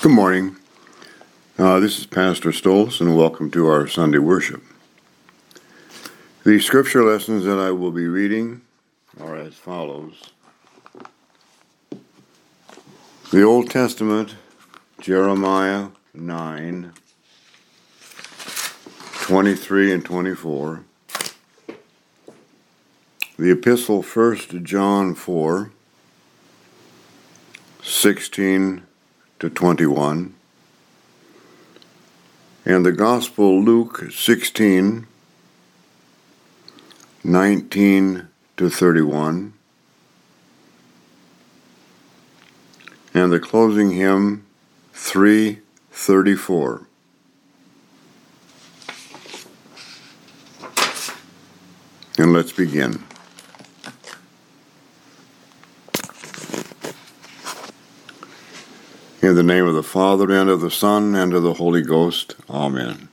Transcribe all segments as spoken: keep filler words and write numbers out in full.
Good morning. Uh, this is Pastor Stolz, and welcome to our Sunday worship. The scripture lessons that I will be reading are as follows. The Old Testament, Jeremiah nine, twenty-three and twenty-four. The Epistle, First John four, sixteen to twenty-one. And the Gospel, Luke sixteen, nineteen to thirty-one. And the closing hymn, three thirty-four. And let's begin. In the name of the Father, and of the Son, and of the Holy Ghost. Amen.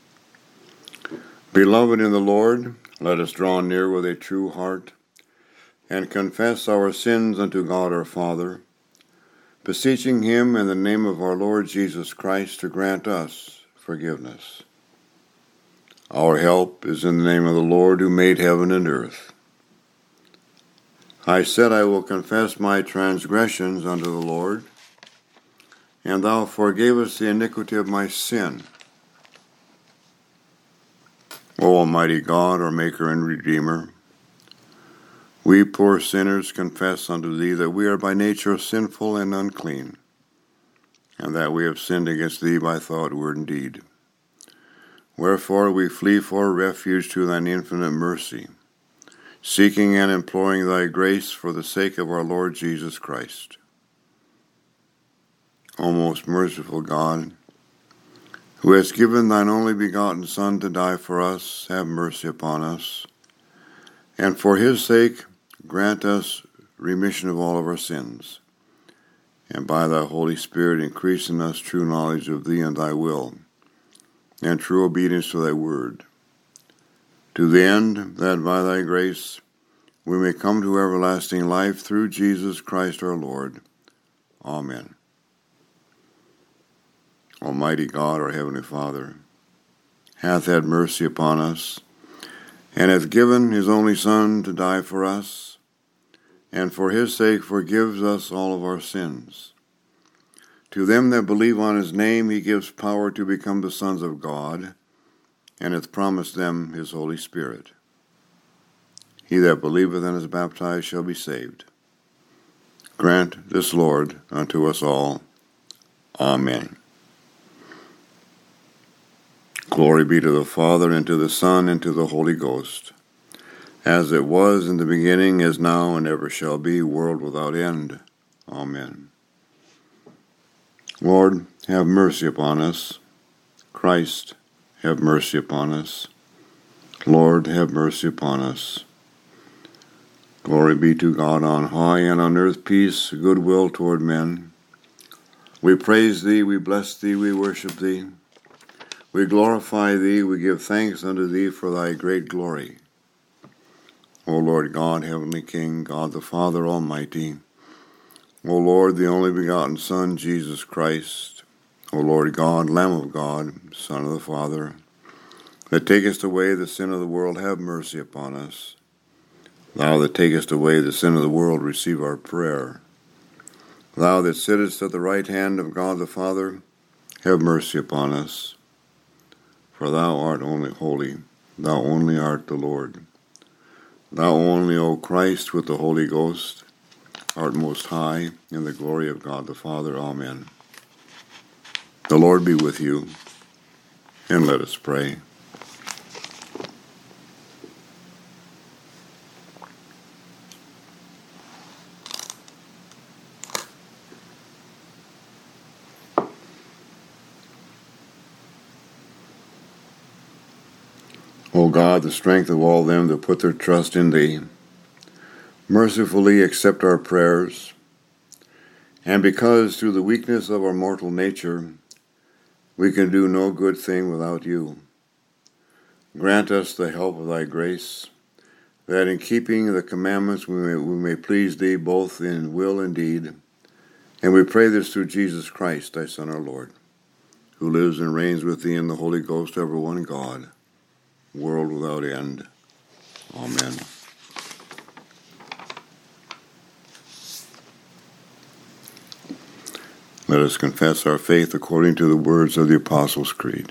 Beloved in the Lord, let us draw near with a true heart, and confess our sins unto God our Father, beseeching him in the name of our Lord Jesus Christ to grant us forgiveness. Our help is in the name of the Lord who made heaven and earth. I said, I will confess my transgressions unto the Lord, and thou forgavest the iniquity of my sin. O Almighty God, our Maker and Redeemer, we poor sinners confess unto thee that we are by nature sinful and unclean, and that we have sinned against thee by thought, word, and deed. Wherefore we flee for refuge to thine infinite mercy, seeking and imploring thy grace for the sake of our Lord Jesus Christ. O most merciful God, who hast given thine only begotten Son to die for us, have mercy upon us, and for his sake grant us remission of all of our sins, and by thy Holy Spirit increase in us true knowledge of thee and thy will, and true obedience to thy word, to the end that by thy grace we may come to everlasting life through Jesus Christ our Lord. Amen. Almighty God, our Heavenly Father, hath had mercy upon us, and hath given his only Son to die for us, and for his sake forgives us all of our sins. To them that believe on his name he gives power to become the sons of God, and hath promised them his Holy Spirit. He that believeth and is baptized shall be saved. Grant this, Lord, unto us all. Amen. Glory be to the Father, and to the Son, and to the Holy Ghost, as it was in the beginning, is now, and ever shall be, world without end. Amen. Lord, have mercy upon us. Christ, have mercy upon us. Lord, have mercy upon us. Glory be to God on high, and on earth peace, goodwill toward men. We praise thee, we bless thee, we worship thee. We glorify thee, we give thanks unto thee for thy great glory. O Lord God, Heavenly King, God the Father Almighty, O Lord, the only begotten Son, Jesus Christ, O Lord God, Lamb of God, Son of the Father, that takest away the sin of the world, have mercy upon us. Thou that takest away the sin of the world, receive our prayer. Thou that sittest at the right hand of God the Father, have mercy upon us. For thou art only holy, thou only art the Lord. Thou only, O Christ, with the Holy Ghost, art most high, in the glory of God the Father. Amen. The Lord be with you, and let us pray. O God, the strength of all them that put their trust in thee, mercifully accept our prayers, and because through the weakness of our mortal nature we can do no good thing without you, grant us the help of thy grace, that in keeping the commandments we may, we may please thee both in will and deed, And we pray this through Jesus Christ, thy Son, our Lord, who lives and reigns with thee in the Holy Ghost, ever one God, world without end. Amen. Let us confess our faith according to the words of the Apostles' Creed.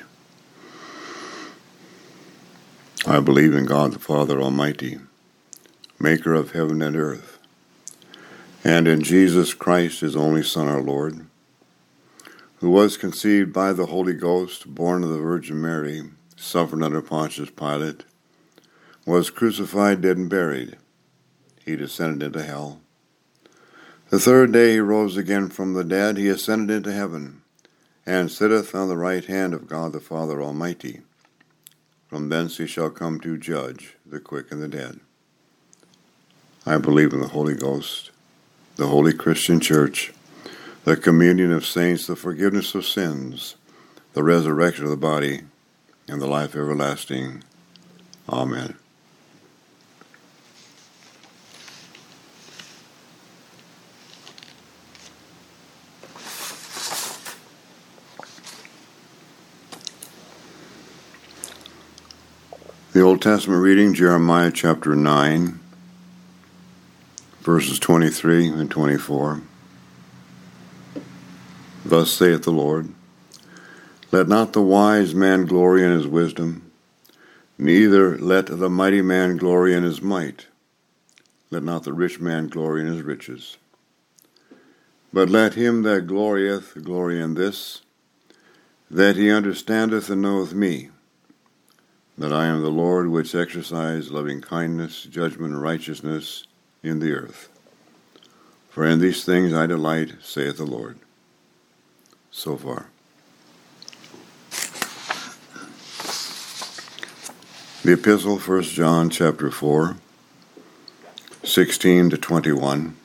I believe in God the Father Almighty, maker of heaven and earth, and in Jesus Christ, his only Son, our Lord, who was conceived by the Holy Ghost, born of the Virgin Mary, suffered under Pontius Pilate, was crucified, dead, and buried. He descended into hell. The third day he rose again from the dead. He ascended into heaven, and sitteth on the right hand of God the Father Almighty. From thence he shall come to judge the quick and the dead. I believe in the Holy Ghost, the holy Christian Church, the communion of saints, the forgiveness of sins, the resurrection of the body, and the life everlasting. Amen. The Old Testament reading, Jeremiah chapter nine, verses twenty-three and twenty-four. Thus saith the Lord, Let not the wise man glory in his wisdom, neither let the mighty man glory in his might. Let not the rich man glory in his riches. But let him that glorieth glory in this, that he understandeth and knoweth me, that I am the Lord which exercise loving kindness, judgment, and righteousness in the earth. For in these things I delight, saith the Lord. So far. The Epistle, First John chapter four, sixteen to twenty-one.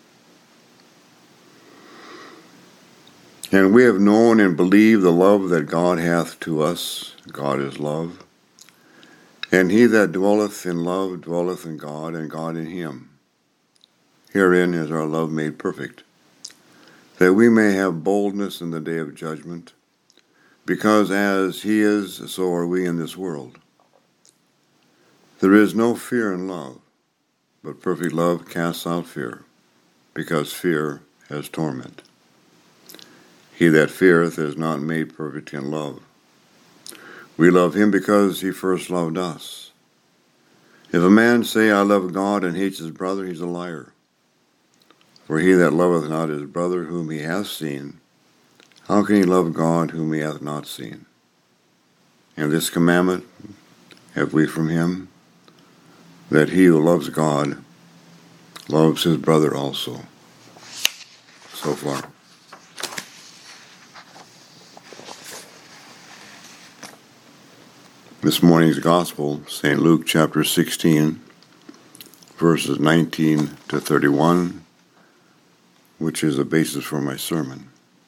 And we have known and believed the love that God hath to us. God is love. And he that dwelleth in love dwelleth in God, and God in him. Herein is our love made perfect, that we may have boldness in the day of judgment, because as he is, so are we in this world. There is no fear in love, but perfect love casts out fear, because fear has torment. He that feareth is not made perfect in love. We love him because he first loved us. If a man say, I love God, and hates his brother, he's a liar. For he that loveth not his brother whom he hath seen, how can he love God whom he hath not seen? And this commandment have we from him, that he who loves God loves his brother also. So far. This morning's Gospel, Saint Luke chapter sixteen, verses nineteen to thirty-one, which is the basis for my sermon.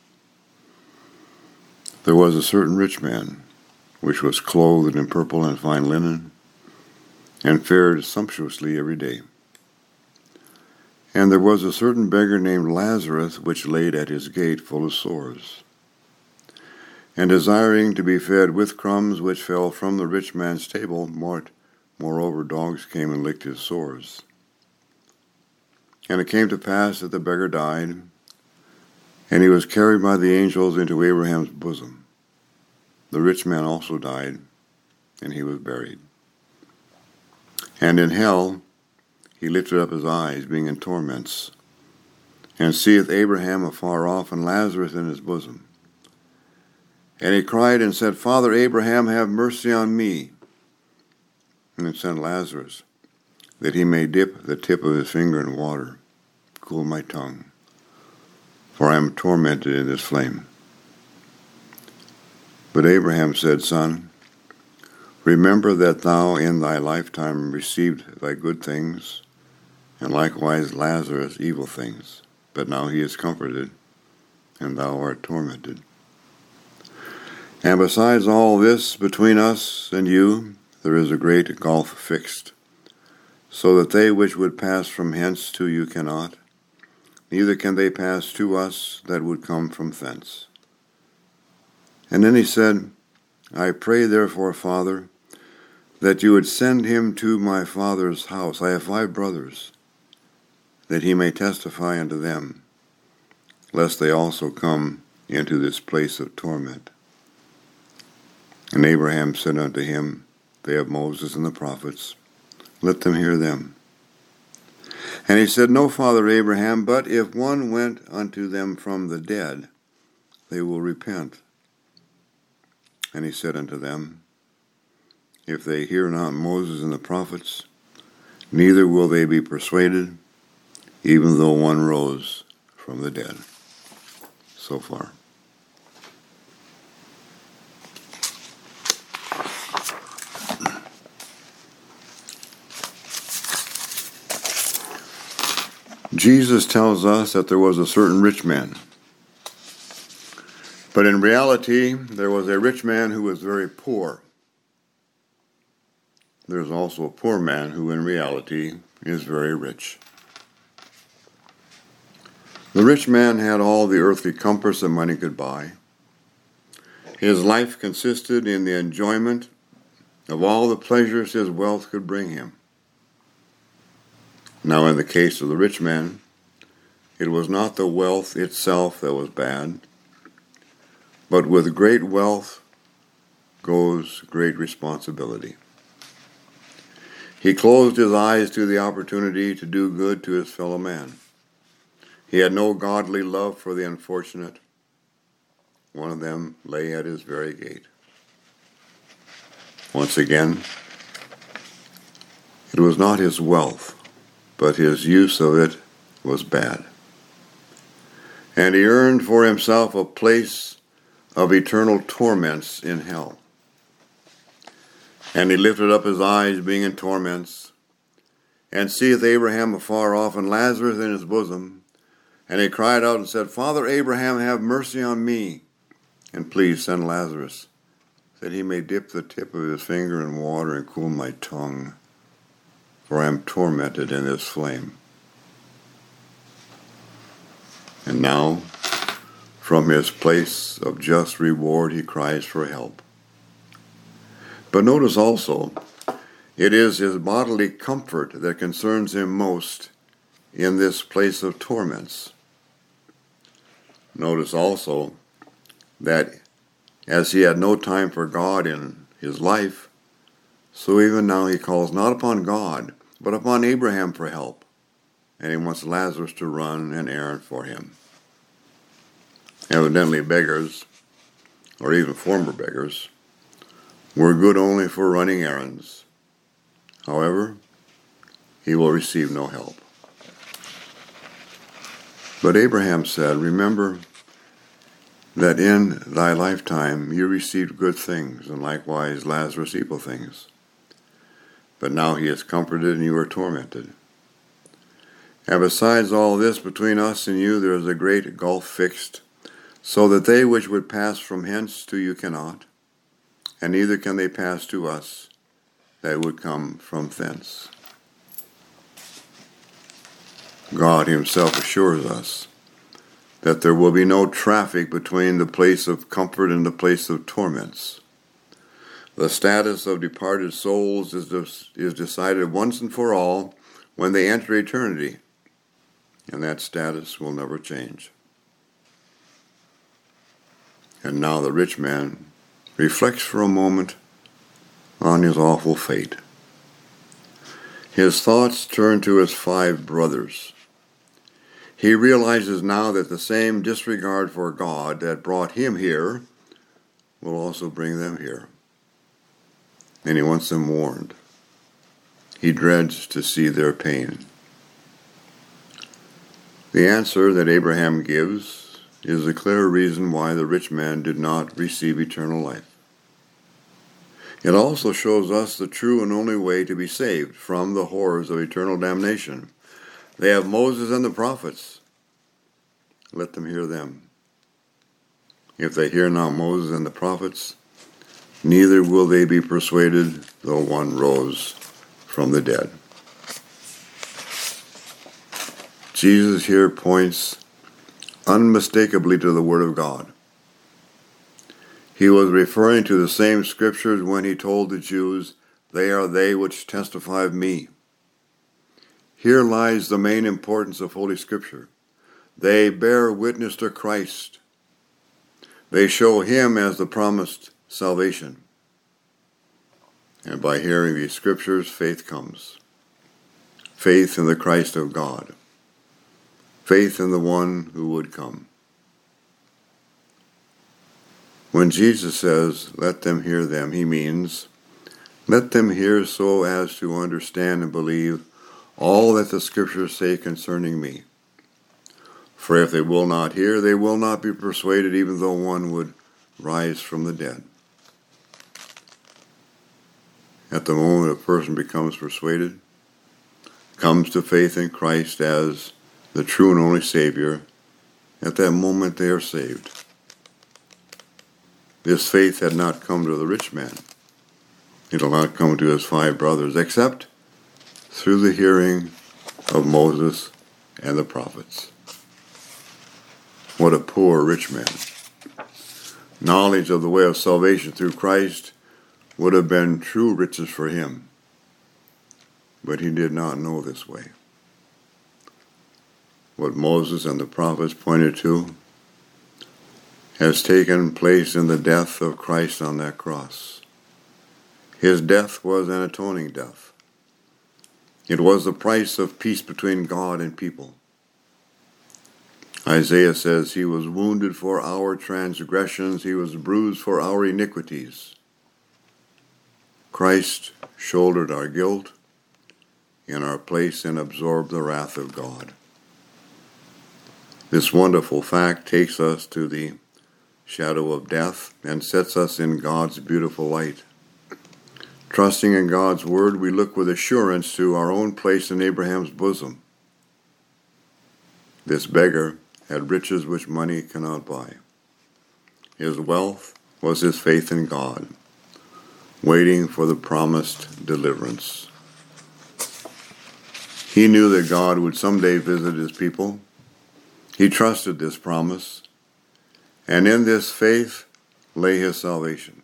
There was a certain rich man, which was clothed in purple and fine linen, and fared sumptuously every day. And there was a certain beggar named Lazarus, which laid at his gate full of sores, and desiring to be fed with crumbs which fell from the rich man's table, moreover dogs came and licked his sores. And it came to pass that the beggar died, and he was carried by the angels into Abraham's bosom. The rich man also died, and he was buried. And in hell he lifted up his eyes, being in torments, and seeth Abraham afar off, and Lazarus in his bosom. And he cried and said, Father Abraham, have mercy on me, and send Lazarus, that he may dip the tip of his finger in water, cool my tongue, for I am tormented in this flame. But Abraham said, Son, remember that thou in thy lifetime received thy good things, and likewise Lazarus evil things. But now he is comforted, and thou art tormented. And besides all this, between us and you, there is a great gulf fixed, so that they which would pass from hence to you cannot, neither can they pass to us that would come from thence. And then he said, I pray therefore, Father, that you would send him to my father's house. I have five brothers, that he may testify unto them, lest they also come into this place of torment. And Abraham said unto him, They have Moses and the prophets, let them hear them. And he said, No, Father Abraham, but if one went unto them from the dead, they will repent. And he said unto them, If they hear not Moses and the prophets, neither will they be persuaded, even though one rose from the dead. So far. Jesus tells us that there was a certain rich man. But in reality, there was a rich man who was very poor. There's also a poor man who in reality is very rich. The rich man had all the earthly comforts that money could buy. His life consisted in the enjoyment of all the pleasures his wealth could bring him. Now, in the case of the rich man, it was not the wealth itself that was bad, but with great wealth goes great responsibility. He closed his eyes to the opportunity to do good to his fellow man. He had no godly love for the unfortunate. One of them lay at his very gate. Once again, it was not his wealth, but his use of it was bad. And he earned for himself a place of eternal torments in hell. And he lifted up his eyes, being in torments, and seeth Abraham afar off, and Lazarus in his bosom. And he cried out and said, Father Abraham, have mercy on me, and please send Lazarus, that he may dip the tip of his finger in water and cool my tongue, for I am tormented in this flame. And now, from his place of just reward, he cries for help. But notice also, it is his bodily comfort that concerns him most in this place of torments. Notice also that as he had no time for God in his life, so even now he calls not upon God, but upon Abraham for help, and he wants Lazarus to run an errand for him. Evidently beggars, or even former beggars, were good only for running errands. However, he will receive no help. But Abraham said, Remember that in thy lifetime you received good things, and likewise Lazarus evil things. But now he is comforted, and you are tormented. And besides all this, between us and you there is a great gulf fixed, so that they which would pass from hence to you cannot, and neither can they pass to us that would come from thence. God himself assures us that there will be no traffic between the place of comfort and the place of torments. The status of departed souls is, is decided once and for all when they enter eternity, and that status will never change. And now the rich man reflects for a moment on his awful fate. His thoughts turn to his five brothers. He realizes now that the same disregard for God that brought him here will also bring them here. And he wants them warned. He dreads to see their pain. The answer that Abraham gives is a clear reason why the rich man did not receive eternal life. It also shows us the true and only way to be saved from the horrors of eternal damnation. They have Moses and the prophets. Let them hear them. If they hear not Moses and the prophets, neither will they be persuaded, though one rose from the dead. Jesus here points unmistakably to the Word of God. He was referring to the same scriptures when he told the Jews, "They are they which testify of me." Here lies the main importance of Holy Scripture. They bear witness to Christ. They show him as the promised salvation. And by hearing these scriptures, faith comes. Faith in the Christ of God. Faith in the one who would come. When Jesus says, "Let them hear them," he means, let them hear so as to understand and believe all that the scriptures say concerning me. For if they will not hear, they will not be persuaded, even though one would rise from the dead. At the moment a person becomes persuaded, comes to faith in Christ as the true and only Savior, at that moment they are saved. This faith had not come to the rich man. It had not come to his five brothers, except through the hearing of Moses and the prophets. What a poor rich man. Knowledge of the way of salvation through Christ would have been true riches for him, but he did not know this way. What Moses and the prophets pointed to has taken place in the death of Christ on that cross. His death was an atoning death. It was the price of peace between God and people. Isaiah says, "He was wounded for our transgressions, he was bruised for our iniquities." Christ shouldered our guilt in our place and absorbed the wrath of God. This wonderful fact takes us to the shadow of death and sets us in God's beautiful light. Trusting in God's word, we look with assurance to our own place in Abraham's bosom. This beggar had riches which money cannot buy. His wealth was his faith in God, waiting for the promised deliverance. He knew that God would someday visit his people. He trusted this promise, and in this faith lay his salvation.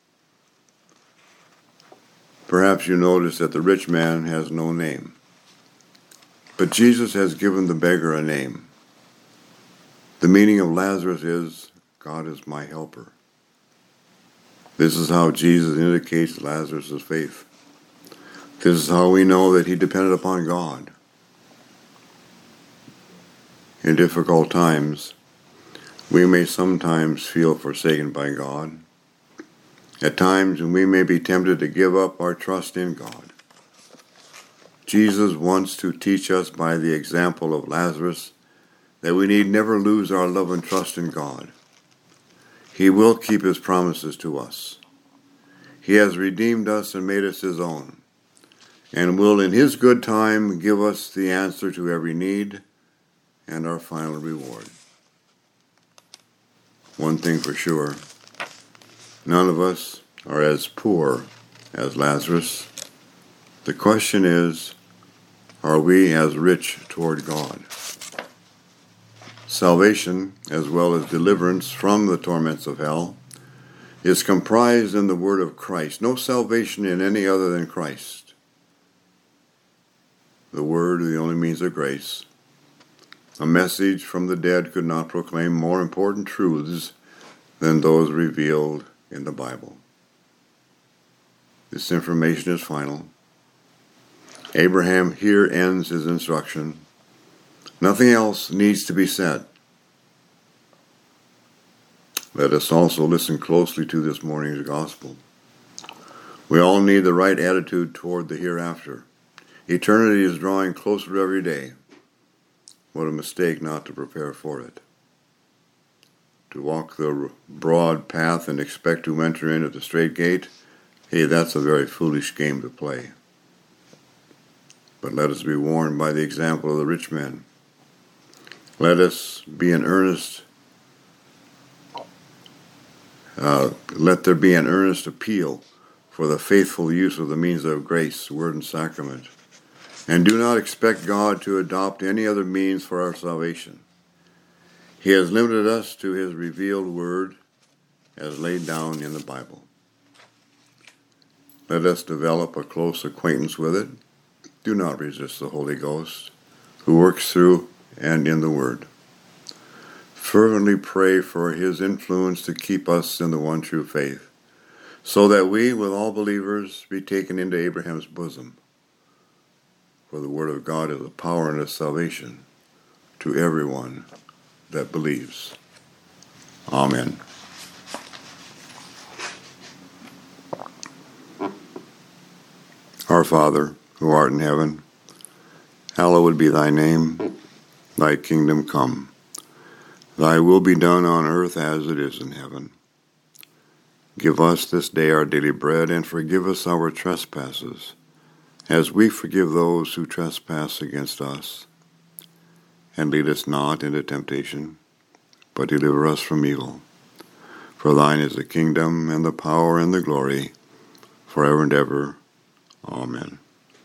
Perhaps you notice that the rich man has no name, but Jesus has given the beggar a name. The meaning of Lazarus is, "God is my helper." This is how Jesus indicates Lazarus' faith. This is how we know that he depended upon God. In difficult times, we may sometimes feel forsaken by God. At times, we may be tempted to give up our trust in God. Jesus wants to teach us by the example of Lazarus that we need never lose our love and trust in God. He will keep his promises to us. He has redeemed us and made us his own, and will in his good time give us the answer to every need and our final reward. One thing for sure, none of us are as poor as Lazarus. The question is, are we as rich toward God? Salvation, as well as deliverance from the torments of hell, is comprised in the word of Christ. No salvation in any other than Christ. The word, the only means of grace. A message from the dead could not proclaim more important truths than those revealed in the Bible. This information is final. Abraham here ends his instruction. Nothing else needs to be said. Let us also listen closely to this morning's gospel. We all need the right attitude toward the hereafter. Eternity is drawing closer every day. What a mistake not to prepare for it. To walk the broad path and expect to enter in at the straight gate, hey, that's a very foolish game to play. But let us be warned by the example of the rich man. Let us be in earnest, uh, let there be an earnest appeal for the faithful use of the means of grace, word, and sacrament. and do not expect God to adopt any other means for our salvation. He has limited us to his revealed word as laid down in the Bible. Let us develop a close acquaintance with it. Do not resist the Holy Ghost, who works through and in the Word. Fervently pray for his influence to keep us in the one true faith, so that we, with all believers, be taken into Abraham's bosom. For the Word of God is a power and a salvation to everyone that believes. Amen. Our Father, who art in heaven, hallowed be thy name. Thy kingdom come. Thy will be done on earth as it is in heaven. Give us this day our daily bread, and forgive us our trespasses, as we forgive those who trespass against us. And lead us not into temptation, but deliver us from evil. For thine is the kingdom, and the power, and the glory, forever and ever. Amen.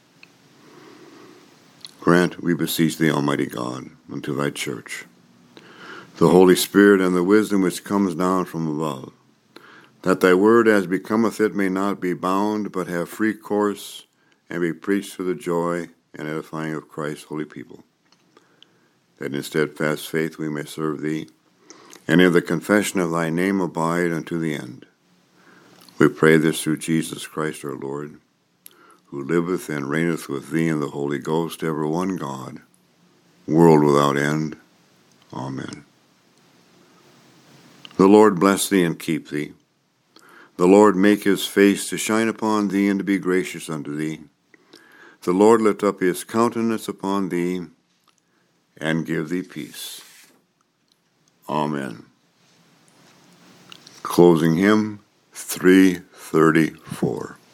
Grant, we beseech thee, Almighty God, unto thy church, the Holy Spirit and the wisdom which comes down from above, that thy word as becometh it may not be bound, but have free course, and be preached for the joy and edifying of Christ's holy people, that in steadfast faith we may serve thee, and in the confession of thy name abide unto the end. We pray this through Jesus Christ our Lord, who liveth and reigneth with thee in the Holy Ghost, ever one God, world without end. Amen. The Lord bless thee and keep thee. The Lord make his face to shine upon thee and to be gracious unto thee. The Lord lift up his countenance upon thee and give thee peace. Amen. Closing hymn three thirty-four.